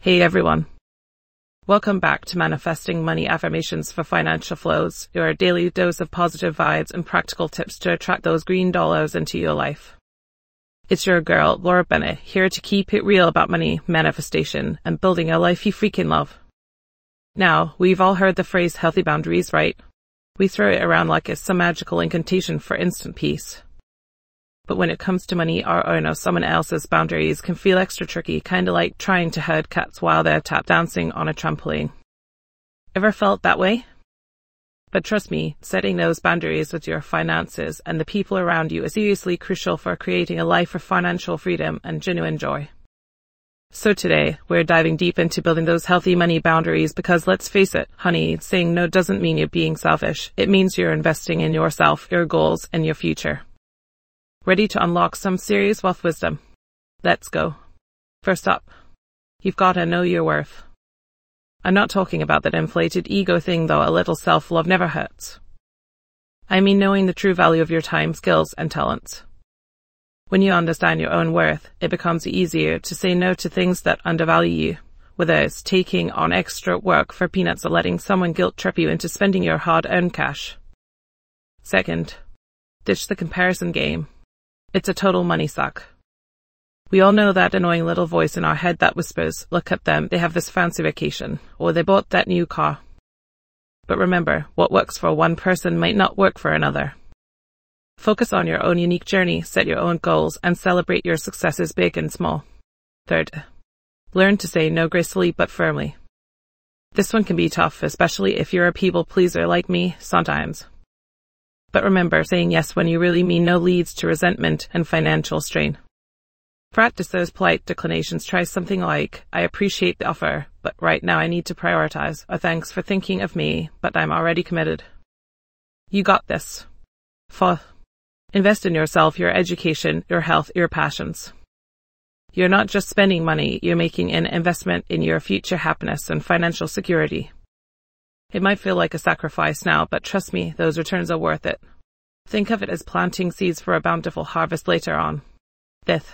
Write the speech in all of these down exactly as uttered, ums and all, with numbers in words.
Hey everyone. Welcome back to Manifesting Money Affirmations for Financial Flows, your daily dose of positive vibes and practical tips to attract those green dollars into your life. It's your girl, Laura Bennett, here to keep it real about money, manifestation, and building a life you freaking love. Now, we've all heard the phrase healthy boundaries, right? We throw it around like it's some magical incantation for instant peace. But when it comes to money, our own or someone else's boundaries can feel extra tricky, kinda like trying to herd cats while they're tap dancing on a trampoline. Ever felt that way? But trust me, setting those boundaries with your finances and the people around you is seriously crucial for creating a life of financial freedom and genuine joy. So today, we're diving deep into building those healthy money boundaries because let's face it, honey, saying no doesn't mean you're being selfish. It means you're investing in yourself, your goals, and your future. Ready to unlock some serious wealth wisdom? Let's go. First up, you've got to know your worth. I'm not talking about that inflated ego thing though, a little self-love never hurts. I mean knowing the true value of your time, skills, and talents. When you understand your own worth, it becomes easier to say no to things that undervalue you, whether it's taking on extra work for peanuts or letting someone guilt trip you into spending your hard-earned cash. Second, ditch the comparison game. It's a total money suck. We all know that annoying little voice in our head that whispers, look at them, they have this fancy vacation, or they bought that new car. But remember, what works for one person might not work for another. Focus on your own unique journey, set your own goals, and celebrate your successes big and small. Third, learn to say no gracefully but firmly. This one can be tough, especially if you're a people pleaser like me, sometimes. But remember, saying yes when you really mean no leads to resentment and financial strain. Practice those polite declinations. Try something like, I appreciate the offer, but right now I need to prioritize, or thanks for thinking of me, but I'm already committed. You got this. Fourth, invest in yourself, your education, your health, your passions. You're not just spending money, you're making an investment in your future happiness and financial security. It might feel like a sacrifice now, but trust me, those returns are worth it. Think of it as planting seeds for a bountiful harvest later on. Fifth,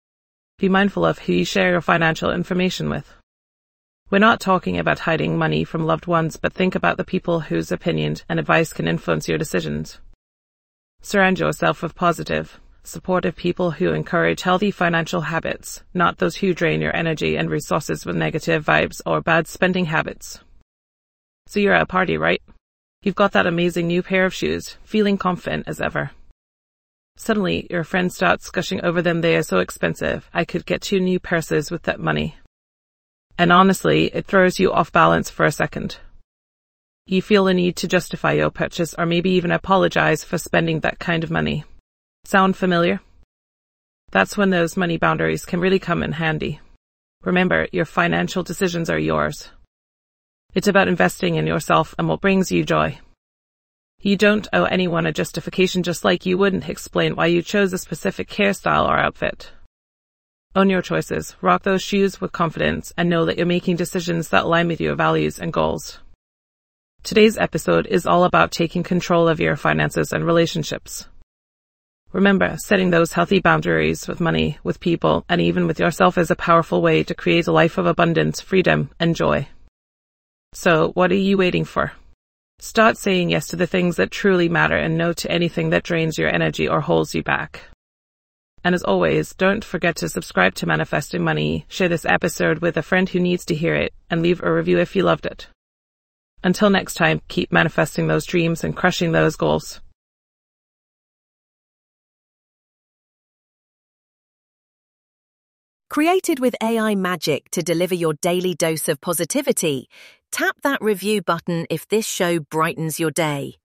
be mindful of who you share your financial information with. We're not talking about hiding money from loved ones, but think about the people whose opinions and advice can influence your decisions. Surround yourself with positive, supportive people who encourage healthy financial habits, not those who drain your energy and resources with negative vibes or bad spending habits. So you're at a party, right? You've got that amazing new pair of shoes, feeling confident as ever. Suddenly, your friend starts gushing over them. They are so expensive. I could get two new purses with that money. And honestly, it throws you off balance for a second. You feel the need to justify your purchase or maybe even apologize for spending that kind of money. Sound familiar? That's when those money boundaries can really come in handy. Remember, your financial decisions are yours. It's about investing in yourself and what brings you joy. You don't owe anyone a justification, just like you wouldn't explain why you chose a specific hairstyle or outfit. Own your choices, rock those shoes with confidence, and know that you're making decisions that align with your values and goals. Today's episode is all about taking control of your finances and relationships. Remember, setting those healthy boundaries with money, with people, and even with yourself is a powerful way to create a life of abundance, freedom, and joy. So, what are you waiting for? Start saying yes to the things that truly matter and no to anything that drains your energy or holds you back. And as always, don't forget to subscribe to Manifesting Money, share this episode with a friend who needs to hear it, and leave a review if you loved it. Until next time, keep manifesting those dreams and crushing those goals. Created with A I magic to deliver your daily dose of positivity, tap that review button if this show brightens your day.